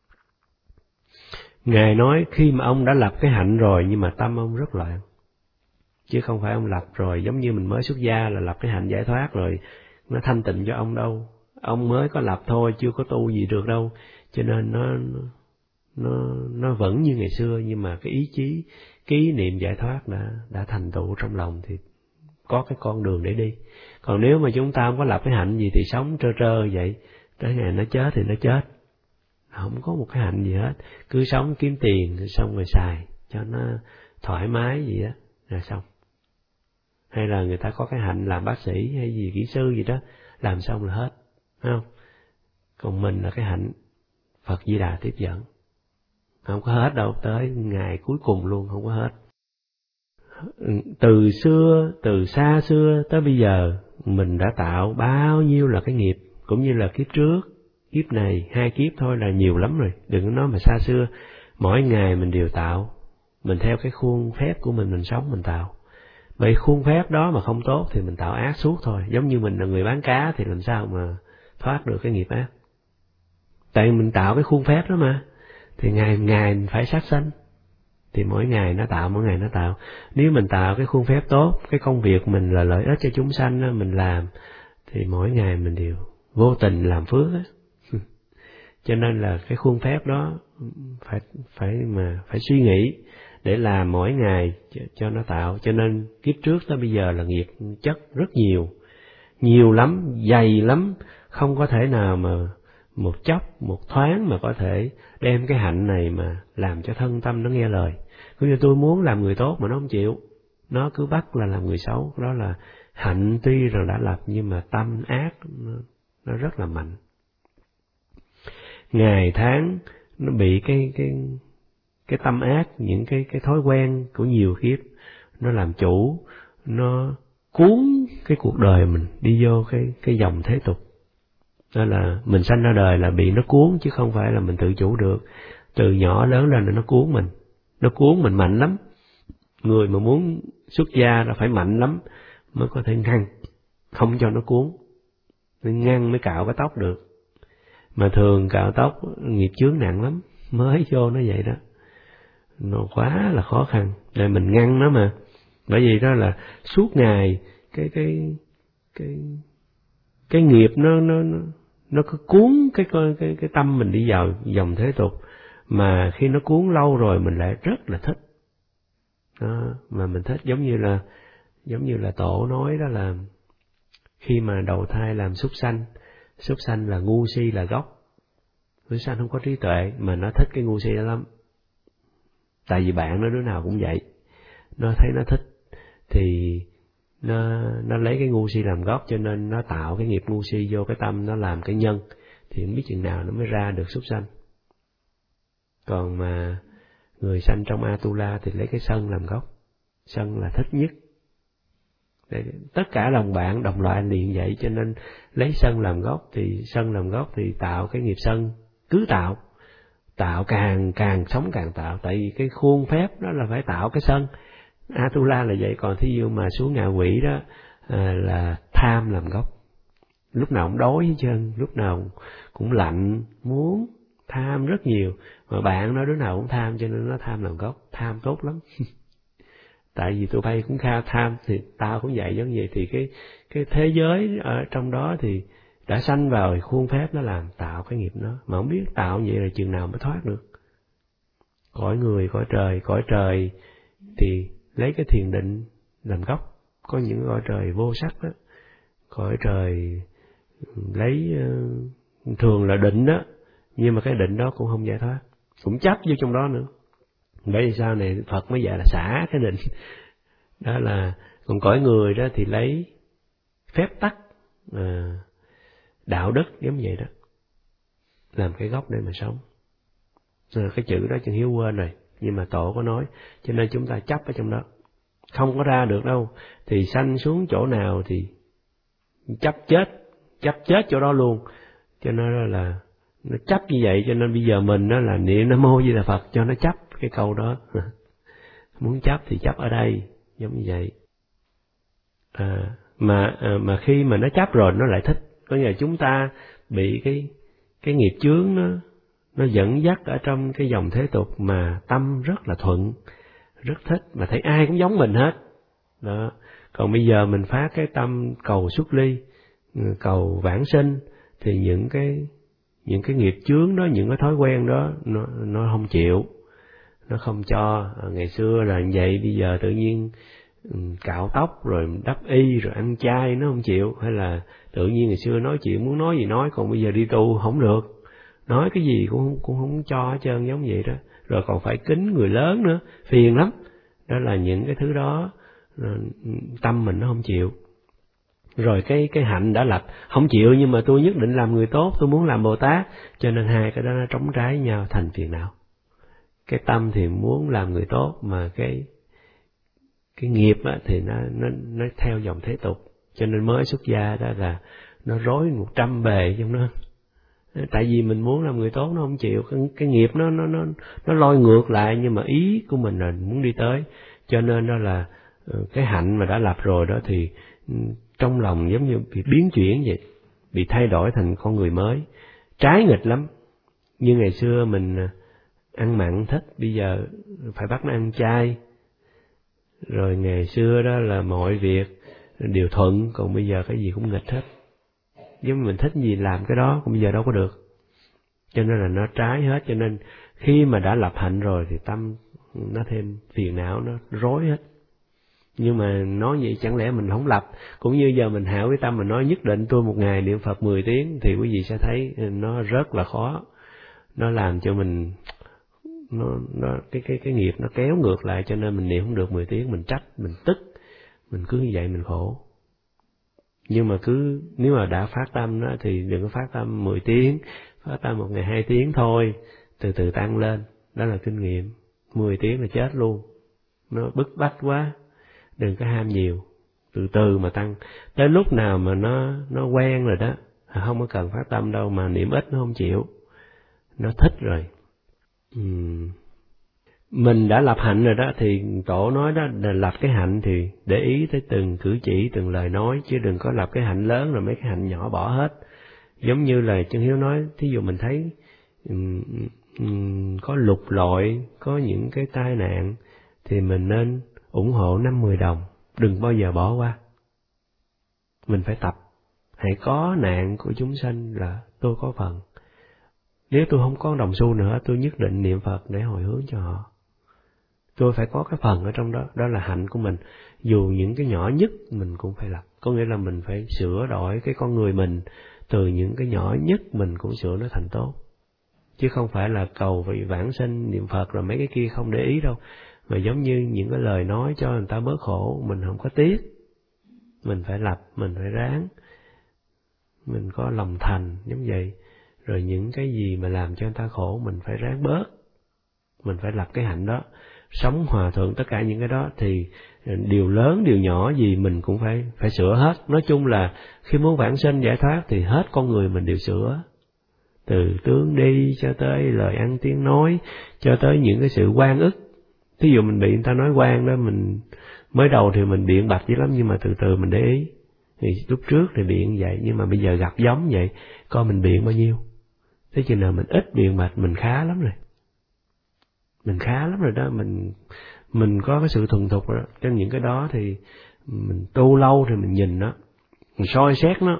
[SPEAKER 1] Ngài nói khi mà ông đã lập cái hạnh rồi nhưng mà tâm ông rất loạn. Chứ không phải ông lập rồi giống như mình mới xuất gia là lập cái hạnh giải thoát rồi nó thanh tịnh cho ông đâu. Ông mới có lập thôi, chưa có tu gì được đâu. Cho nên nó nó nó vẫn như ngày xưa, nhưng mà cái ý chí, cái ý niệm giải thoát đã đã thành tựu trong lòng thì có cái con đường để đi. Còn nếu mà chúng ta không có lập cái hạnh gì thì sống trơ trơ vậy, tới ngày nó chết thì nó chết. Không có một cái hạnh gì hết, cứ sống kiếm tiền xong rồi xài cho nó thoải mái gì đó là xong. Hay là người ta có cái hạnh làm bác sĩ hay gì kỹ sư gì đó, làm xong là hết, phải không? Còn mình là cái hạnh Phật Di Đà tiếp dẫn, không có hết đâu, tới ngày cuối cùng luôn không có hết. Từ xưa, từ xa xưa tới bây giờ mình đã tạo bao nhiêu là cái nghiệp, cũng như là kiếp trước, kiếp này, hai kiếp thôi là nhiều lắm rồi, đừng có nói mà xa xưa. Mỗi ngày mình đều tạo, mình theo cái khuôn phép của mình, mình sống mình tạo. Vậy khuôn phép đó mà không tốt thì mình tạo ác suốt thôi. Giống như mình là người bán cá thì làm sao mà thoát được cái nghiệp ác. Tại mình tạo cái khuôn phép đó mà, thì ngày ngày mình phải sát sanh. Thì mỗi ngày nó tạo, mỗi ngày nó tạo. Nếu mình tạo cái khuôn phép tốt, cái công việc mình là lợi ích cho chúng sanh đó, mình làm, thì mỗi ngày mình đều vô tình làm phước á. Cho nên là cái khuôn phép đó phải phải mà phải suy nghĩ để làm mỗi ngày cho, cho nó tạo. Cho nên kiếp trước tới bây giờ là nghiệp chất rất nhiều, nhiều lắm, dày lắm, không có thể nào mà một chốc, một thoáng mà có thể đem cái hạnh này mà làm cho thân tâm nó nghe lời. Cũng như tôi muốn làm người tốt mà nó không chịu, nó cứ bắt là làm người xấu. Đó là hạnh tuy rằng đã lập nhưng mà tâm ác nó, nó rất là mạnh. Ngày tháng nó bị cái cái cái tâm ác, những cái cái thói quen của nhiều kiếp nó làm chủ, nó cuốn cái cuộc đời mình đi vô cái cái dòng thế tục. Đó là mình sanh ra đời là bị nó cuốn, chứ không phải là mình tự chủ được. Từ nhỏ lớn lên là nó cuốn mình, nó cuốn mình mạnh lắm. Người mà muốn xuất gia là phải mạnh lắm mới có thể ngăn, không cho nó cuốn, nên ngăn mới cạo cái tóc được. Mà thường cạo tóc nghiệp chướng nặng lắm, mới vô nó vậy đó, nó quá là khó khăn để mình ngăn nó mà. Bởi vì đó là suốt ngày cái cái cái cái nghiệp nó nó nó nó cứ cuốn cái cái cái cái tâm mình đi vào dòng thế tục, mà khi nó cuốn lâu rồi mình lại rất là thích. Đó, mà mình thích giống như là giống như là Tổ nói đó là khi mà đầu thai làm súc sanh, súc sanh là ngu si là gốc. Súc sanh không có trí tuệ mà nó thích cái ngu si đó lắm. Tại vì bạn nó đứa nào cũng vậy, nó thấy nó thích thì nó nó lấy cái ngu si làm gốc, cho nên nó tạo cái nghiệp ngu si vô cái tâm, nó làm cái nhân, thì không biết chừng nào nó mới ra được súc sanh. Còn mà người sanh trong Atula thì lấy cái sân làm gốc, sân là thích nhất. Để tất cả đồng bạn đồng loại liền vậy, cho nên lấy sân làm gốc, thì sân làm gốc thì tạo cái nghiệp sân, cứ tạo tạo càng càng sống càng tạo, tại vì cái khuôn phép đó là phải tạo cái sân. Atula là vậy, còn thí dụ mà xuống ngạ quỷ đó à, là tham làm gốc, lúc nào cũng đói hết trơn, lúc nào cũng lạnh, muốn, tham rất nhiều, mà bạn nó đứa nào cũng tham, cho nên nó tham làm gốc. Tham tốt lắm. Tại vì tụi bay cũng khao tham, thì tao cũng vậy giống vậy, thì cái cái thế giới ở trong đó thì đã sanh vào khuôn phép nó làm tạo cái nghiệp nó, mà không biết tạo vậy là chừng nào mới thoát được. Cõi người, cõi trời, cõi trời thì lấy cái thiền định làm gốc, có những cõi trời vô sắc đó, cõi trời lấy uh, thường là định đó, nhưng mà cái định đó cũng không giải thoát, cũng chấp vô trong đó nữa. Bởi vì sau này Phật mới dạy là xả cái định đó. Là còn cõi người đó thì lấy phép tắc à, đạo đức giống vậy đó làm cái gốc để mà sống. À, cái chữ đó Chân Hiếu quên rồi, nhưng mà Tổ có nói, cho nên chúng ta chấp ở trong đó, không có ra được đâu. Thì sanh xuống chỗ nào thì chấp chết, chấp chết chỗ đó luôn. Cho nên là nó chấp như vậy, cho nên bây giờ mình đó là niệm Nam Mô Di Đà Phật cho nó chấp cái câu đó. Muốn chấp thì chấp ở đây, giống như vậy. À, mà à, mà khi mà nó chấp rồi nó lại thích, có nghĩa là chúng ta bị cái cái nghiệp chướng nó nó dẫn dắt ở trong cái dòng thế tục, mà tâm rất là thuận, rất thích, mà thấy ai cũng giống mình hết đó. Còn bây giờ mình phát cái tâm cầu xuất ly, cầu vãng sinh, thì những cái những cái nghiệp chướng đó, những cái thói quen đó nó nó không chịu, nó không cho. À, ngày xưa là như vậy, bây giờ tự nhiên cạo tóc rồi đắp y rồi ăn chay nó không chịu, hay là tự nhiên ngày xưa nói chuyện muốn nói gì nói, còn bây giờ đi tu không được, nói cái gì cũng cũng không cho hết trơn, giống vậy đó. Rồi còn phải kính người lớn nữa, phiền lắm. Đó là những cái thứ đó tâm mình nó không chịu. Rồi cái cái hạnh đã lập không chịu, nhưng mà tôi nhất định làm người tốt, tôi muốn làm Bồ Tát, cho nên hai cái đó nó trống trái nhau thành phiền não. Cái tâm thì muốn làm người tốt, mà cái cái nghiệp á, thì nó nó nó theo dòng thế tục, cho nên mới xuất gia đó là nó rối một trăm bề trong nó. Tại vì mình muốn làm người tốt nó không chịu, cái, cái nghiệp nó nó nó nó lôi ngược lại, nhưng mà ý của mình là muốn đi tới, cho nên đó là cái hạnh mà đã lập rồi đó thì trong lòng giống như bị biến chuyển vậy, bị thay đổi thành con người mới, trái nghịch lắm. Như ngày xưa mình ăn mặn thích, bây giờ phải bắt nó ăn chay. Rồi ngày xưa đó là mọi việc đều thuận, còn bây giờ cái gì cũng nghịch hết. Giống như mình thích gì làm cái đó, còn bây giờ đâu có được. Cho nên là nó trái hết, cho nên khi mà đã lập hạnh rồi thì tâm nó thêm phiền não, nó rối hết. Nhưng mà nói vậy chẳng lẽ mình không lập, cũng như giờ mình hảo cái tâm mình nói nhất định tôi một ngày niệm Phật mười tiếng, thì quý vị sẽ thấy nó rất là khó. Nó làm cho mình nó nó cái cái cái nghiệp nó kéo ngược lại, cho nên mình niệm không được mười tiếng, mình trách, mình tức, mình cứ như vậy mình khổ. Nhưng mà cứ nếu mà đã phát tâm đó thì đừng có phát tâm mười tiếng, phát tâm một ngày hai tiếng thôi, từ từ tăng lên, đó là kinh nghiệm. Mười tiếng là chết luôn, nó bức bách quá, đừng có ham nhiều, từ từ mà tăng. Tới lúc nào mà nó nó quen rồi đó, không có cần phát tâm đâu, mà niệm ít nó không chịu, nó thích rồi. Uhm. Mình đã lập hạnh rồi đó, thì Tổ nói đó là lập cái hạnh thì để ý tới từng cử chỉ, từng lời nói, chứ đừng có lập cái hạnh lớn rồi mấy cái hạnh nhỏ bỏ hết. Giống như là Chân Hiếu nói, thí dụ mình thấy um, um, có lục lội, có những cái tai nạn, thì mình nên ủng hộ năm mười đồng, đừng bao giờ bỏ qua. Mình phải tập, hãy có nạn của chúng sanh là tôi có phần. Nếu tôi không có đồng xu nữa, tôi nhất định niệm Phật để hồi hướng cho họ. Tôi phải có cái phần ở trong đó, đó là hạnh của mình. Dù những cái nhỏ nhất mình cũng phải làm. Có nghĩa là mình phải sửa đổi cái con người mình, từ những cái nhỏ nhất mình cũng sửa nó thành tốt. Chứ không phải là cầu vì vãng sinh, niệm Phật rồi mấy cái kia không để ý đâu. Mà giống như những cái lời nói cho người ta bớt khổ, mình không có tiếc. Mình phải lập, mình phải ráng. Mình có lòng thành, giống vậy. Rồi những cái gì mà làm cho người ta khổ, mình phải ráng bớt. Mình phải lập cái hạnh đó. Sống hòa thuận tất cả những cái đó, thì điều lớn, điều nhỏ gì mình cũng phải phải sửa hết. Nói chung là khi muốn vãng sinh giải thoát thì hết con người mình đều sửa. từ tướng đi cho tới lời ăn tiếng nói, cho tới những cái sự oan ức. Thí dụ mình bị người ta nói oan đó, mình mới đầu thì mình biện bạch dữ lắm, nhưng mà từ từ mình để ý. Thì lúc trước thì biện vậy, nhưng mà bây giờ gặp giống vậy, coi mình biện bao nhiêu. Thế chừng nào mình ít biện bạch, mình khá lắm rồi. Mình khá lắm rồi đó, mình mình có cái sự thuần thục rồi đó. Trên những cái đó thì mình tu lâu thì mình nhìn nó, mình soi xét nó.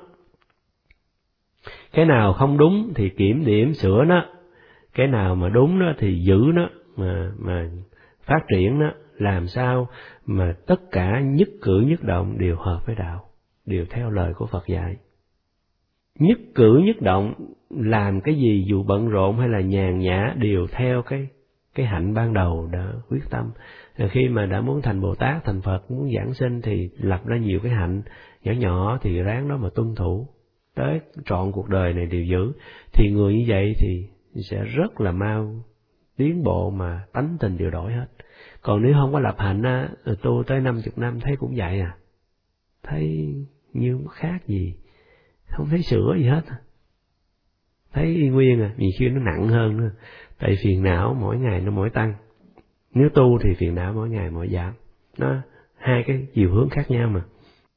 [SPEAKER 1] Cái nào không đúng thì kiểm điểm sửa nó, cái nào mà đúng đó thì giữ nó, mà mà phát triển nó, làm sao mà tất cả nhất cử nhất động đều hợp với đạo, đều theo lời của Phật dạy. Nhất cử nhất động làm cái gì, dù bận rộn hay là nhàn nhã, đều theo cái cái hạnh ban đầu đã quyết tâm. Khi mà đã muốn thành Bồ Tát, thành Phật, muốn giảng sinh thì lập ra nhiều cái hạnh nhỏ nhỏ, thì ráng đó mà tuân thủ tới trọn cuộc đời này đều giữ. Thì người như vậy thì sẽ rất là mau tiến bộ, mà tánh tình đều đổi hết. Còn nếu không có lập hạnh á, tu tới năm chục năm thấy cũng vậy à, thấy như khác gì, không thấy sửa gì hết, thấy y nguyên à, vì khi nó nặng hơn nữa. Tại phiền não mỗi ngày nó mỗi tăng, nếu tu thì phiền não mỗi ngày mỗi giảm, nó hai cái chiều hướng khác nhau mà.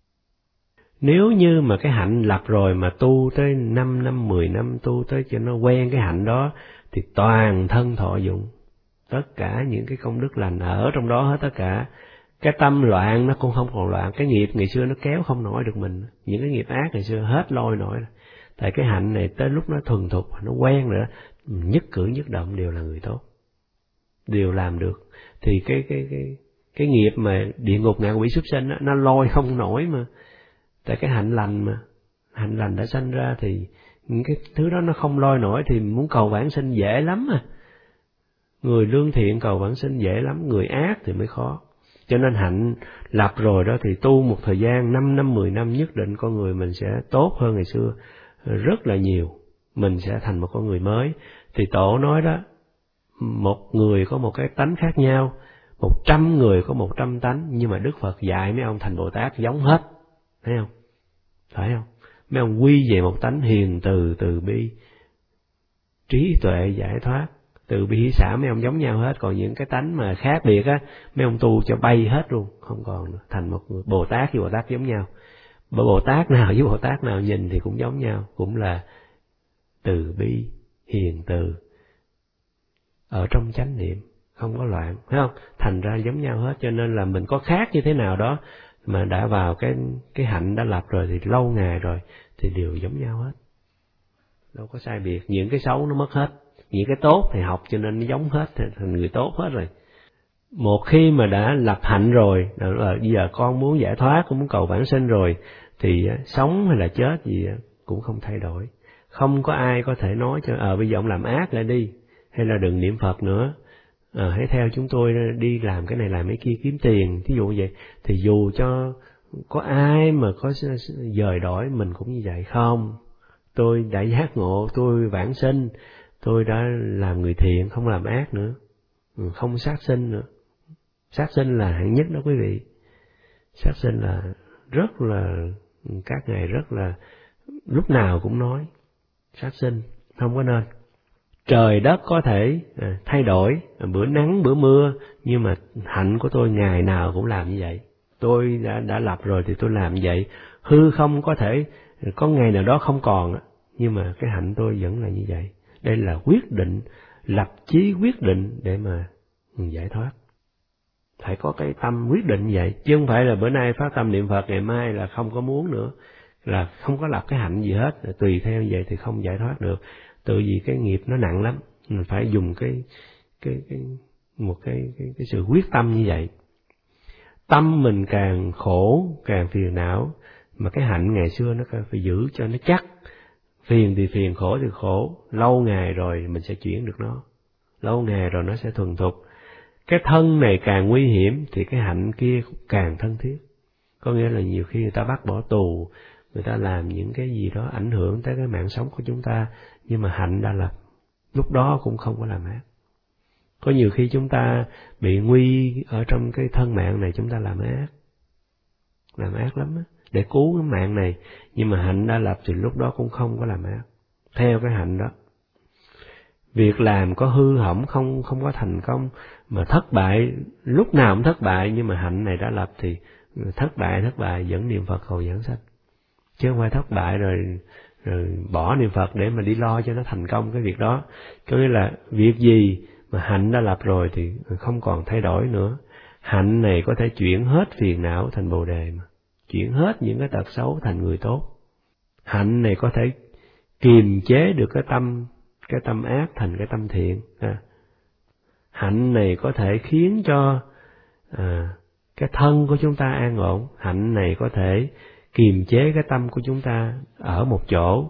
[SPEAKER 1] Nếu như mà cái hạnh lập rồi mà tu tới năm năm, mười năm, tu tới cho nó quen cái hạnh đó, thì toàn thân thọ dụng, tất cả những cái công đức lành ở trong đó hết tất cả. Cái tâm loạn nó cũng không còn loạn, cái nghiệp ngày xưa nó kéo không nổi được mình, những cái nghiệp ác ngày xưa hết lôi nổi. Tại cái hạnh này tới lúc nó thuần thục, nó quen rồi đó, nhất cử nhất động đều là người tốt, đều làm được. Thì cái cái cái cái nghiệp mà địa ngục ngạ quỷ súc sinh đó, nó lôi không nổi mà. Tại cái hạnh lành mà, hạnh lành đã sanh ra thì những cái thứ đó nó không lôi nổi, thì muốn cầu vãng sinh dễ lắm à. Người lương thiện cầu vãng sinh dễ lắm, người ác thì mới khó. Cho nên hạnh lập rồi đó thì tu một thời gian năm năm, mười năm, nhất định con người mình sẽ tốt hơn ngày xưa rất là nhiều. Mình sẽ thành một con người mới. Thì Tổ nói đó, một người có một cái tánh khác nhau, một trăm người có một trăm tánh, nhưng mà Đức Phật dạy mấy ông thành Bồ Tát giống hết. Thấy không? Phải không? Mấy ông quy về một tánh hiền từ, từ bi, trí tuệ, giải thoát, từ bi hỷ xả, mấy ông giống nhau hết. Còn những cái tánh mà khác biệt á, mấy ông tu cho bay hết luôn, không còn nữa. Thành một người Bồ Tát với Bồ Tát giống nhau. Bởi Bồ Tát nào với Bồ Tát nào nhìn thì cũng giống nhau, cũng là từ bi, hiền từ, ở trong chánh niệm, không có loạn, thấy không? Thành ra giống nhau hết. Cho nên là mình có khác như thế nào đó, mà đã vào cái cái hạnh đã lập rồi thì lâu ngày rồi thì đều giống nhau hết, đâu có sai biệt. Những cái xấu nó mất hết, những cái tốt thì học cho nên nó giống hết, thành người tốt hết rồi. Một khi mà đã lập hạnh rồi, là bây giờ con muốn giải thoát, con muốn cầu vãng sinh rồi, thì sống hay là chết gì cũng không thay đổi. Không có ai có thể nói cho ờ à, bây giờ ông làm ác lại đi, hay là đừng niệm Phật nữa, à, hãy theo chúng tôi đi làm cái này làm cái kia kiếm tiền, thí dụ vậy. Thì dù cho có ai mà có dời đổi mình cũng như vậy không. Tôi đã giác ngộ, tôi vãng sinh, tôi đã làm người thiện, không làm ác nữa, không sát sinh nữa. Sát sinh là hạng nhất đó quý vị. Sát sinh là rất là, các ngài rất là, lúc nào cũng nói sát sinh không có nên. Trời đất có thể à, thay đổi, bữa nắng bữa mưa, nhưng mà hạnh của tôi ngày nào cũng làm như vậy. Tôi đã đã lập rồi thì tôi làm như vậy. Hư không có thể có ngày nào đó không còn, nhưng mà cái hạnh tôi vẫn là như vậy. Đây là quyết định, lập chí quyết định để mà giải thoát. Phải có cái tâm quyết định vậy, chứ không phải là bữa nay phát tâm niệm Phật, ngày mai là không có muốn nữa, là không có lập cái hạnh gì hết, tùy theo vậy thì không giải thoát được. Tự vì cái nghiệp nó nặng lắm, mình phải dùng cái cái cái một cái cái, cái sự quyết tâm như vậy. Tâm mình càng khổ, càng phiền não, mà cái hạnh ngày xưa nó phải giữ cho nó chắc. Phiền thì phiền, khổ thì khổ, lâu ngày rồi mình sẽ chuyển được nó, lâu ngày rồi nó sẽ thuần thục. Cái thân này càng nguy hiểm thì cái hạnh kia càng thân thiết. Có nghĩa là nhiều khi người ta bắt bỏ tù, người ta làm những cái gì đó ảnh hưởng tới cái mạng sống của chúng ta, nhưng mà hạnh đã lập, lúc đó cũng không có làm ác. Có nhiều khi chúng ta bị nguy ở trong cái thân mạng này, chúng ta làm ác, làm ác lắm á, để cứu cái mạng này, nhưng mà hạnh đã lập thì lúc đó cũng không có làm ác, theo cái hạnh đó. việc làm có hư hỏng, không không có thành công, mà thất bại, lúc nào cũng thất bại, nhưng mà hạnh này đã lập thì thất bại thất bại vẫn niệm Phật cầu giảng sanh. Chứ không phải thất bại rồi, rồi bỏ niệm Phật để mà đi lo cho nó thành công cái việc đó. Có nghĩa là việc gì mà hạnh đã lập rồi thì không còn thay đổi nữa. Hạnh này có thể chuyển hết phiền não thành Bồ Đề mà, chuyển hết những cái tật xấu thành người tốt. Hạnh này có thể kiềm chế được cái tâm cái tâm ác thành cái tâm thiện. À, hạnh này có thể khiến cho à, cái thân của chúng ta an ổn. Hạnh này có thể kiềm chế cái tâm của chúng ta ở một chỗ.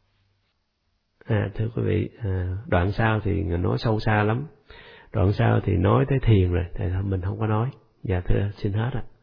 [SPEAKER 1] À, thưa quý vị, à, đoạn sau thì nói sâu xa lắm. Đoạn sau thì nói tới thiền rồi, thì mình không có nói. Dạ thưa, xin hết ạ.